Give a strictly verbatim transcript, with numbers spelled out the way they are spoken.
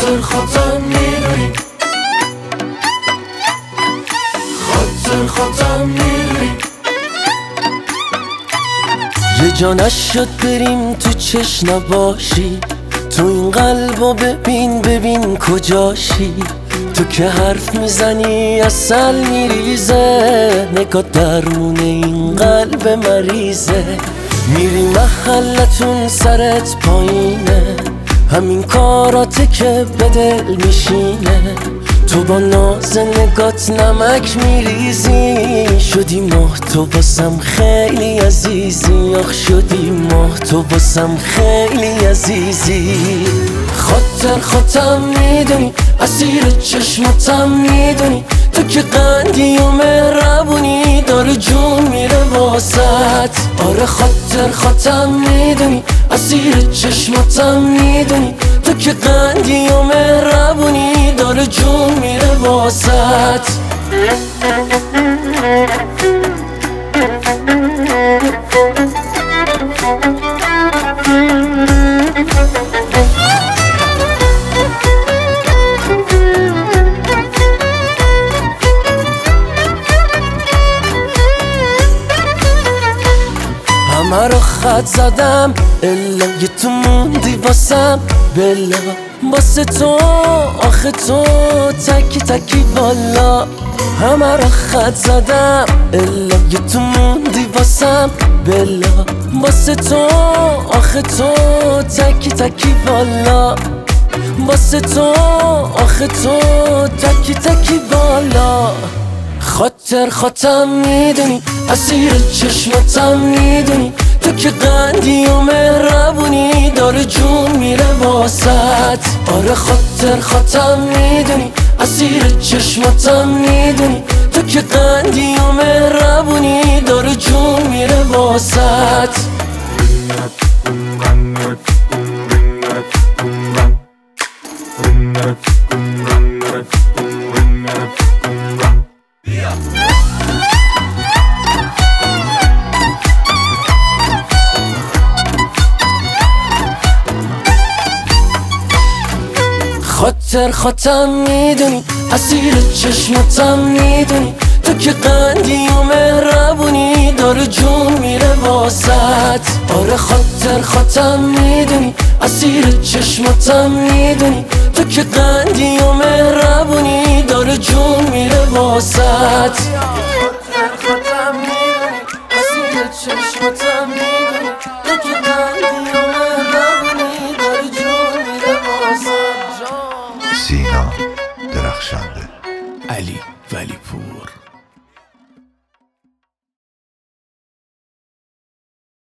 خاطر خودم میدونی، خاطر خودم میدونی. یه جا نشد بریم تو چش نباشی، تو این قلبو ببین ببین کجاشی. تو که حرف میزنی اصل میریزه، نگاه درمون این قلب مریضه. میری محلتون سرت پایینه، همین کاراته که به دل میشینه. تو با ناز نگات نمک میریزی، شدی ماه تو باسم خیلی عزیزی. آخ شدی ماه تو باسم خیلی عزیزی. خاطر خودم میدونی، اسیر چشماتم میدونی. تو که قندی و مهربونی، داره جون میره واسط. آره خاطر خودم میدونی، اسیر چشماتم میدونی. تو که قندی و مهربونی، داره جون میره واسط. همه رو خط زدم الا یه تو موندی واسم. بلا واسه تو آخه تو تکی تکی والا. همه رو خط زدم الا یه تو موندی واسم. بلا واسه تو آخه تو تکی تکی والا. واسه تو آخه تو تکی تکی والا. خاطر خودم میدونی، اسیر چشماتم میدونی. تو که قندی و مهربونی، داره جون میره واسط. آره خاطر خودم میدونی، اسیر چشماتم میدونی. تو که قندی و مهربونی، داره جون میره واسط. خاطر خودم میدونی، اسیر چشماتم میدونی. تو که قندی و مهربونی، داره جون میره واسط. آره خاطر خودم میدونی، اسیر چشماتم میدونی. تو که قندی و مهربونی، داره جون میره واسط. خاطر خودم میدونی، اسیر چشماتم میدونی. تو که قندی و مهربونی، داره جون میره واسط. سینا درخشنده، علی ولی پور.